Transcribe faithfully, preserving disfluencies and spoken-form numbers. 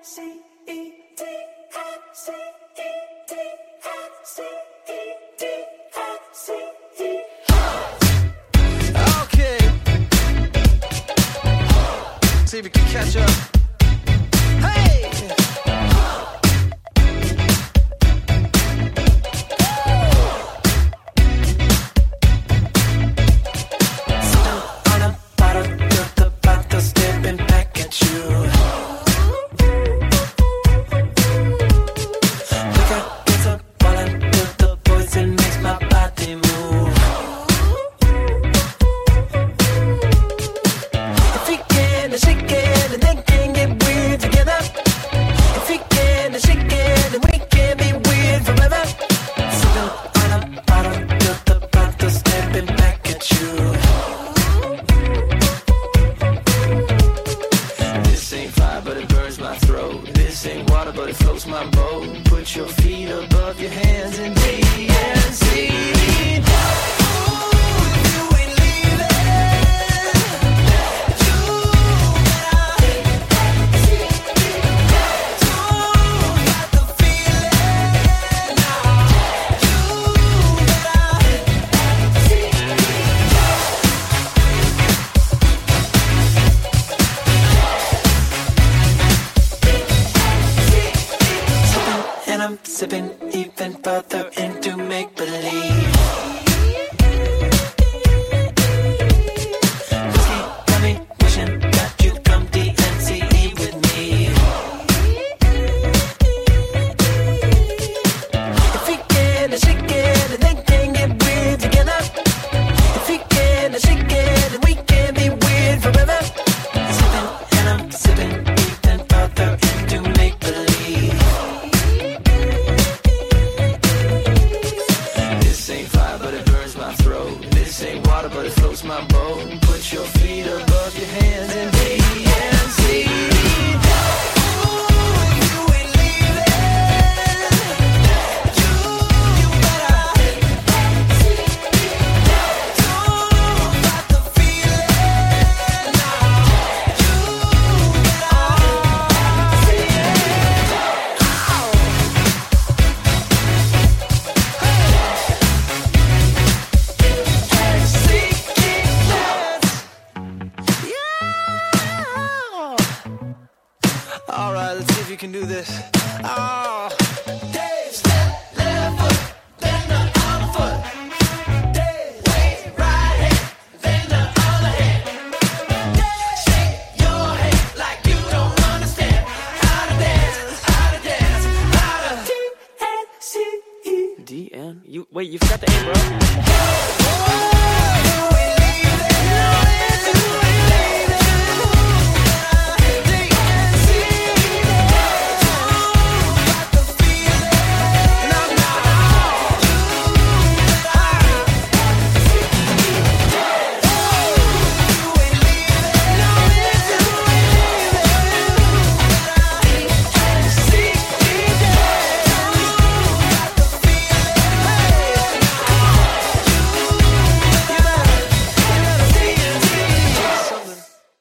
C E D F C E D F C E D F C E. Okay. See if we can catch up. Hey! Sitting on a bottle, built the bottle, stepping back at you. Look out, gets up, falling, built the poison, makes my body move. If we can, then shake it, and then can get weird together. If we can, then shake it, and we can be weird forever. Sitting on a bottle, built the bottle, stepping back at you. This ain't fire, but it burns my throat. This ain't water, but it floats my boat. Put your feet above your hands and D and C. And I'm sipping even further into make-believe. Whiskey got me wishing that you'd come D and C E with me. If we can, then shake it, and then can get weird together. If we can, then shake it, and we can be weird forever. Sipping, and I'm sipping even further into make-believe. This ain't fire, but it burns my throat. This ain't water, but it floats my boat. Put your feet above your hands and D and C. All right, let's see if you can do this. Oh. Dave, step left foot, then the other foot. Dave, wait, right hand, then the other hand. Dave, shake your head like you don't understand how to dance, how to dance, how to D N C E. D N? You wait, you forgot the A, bro.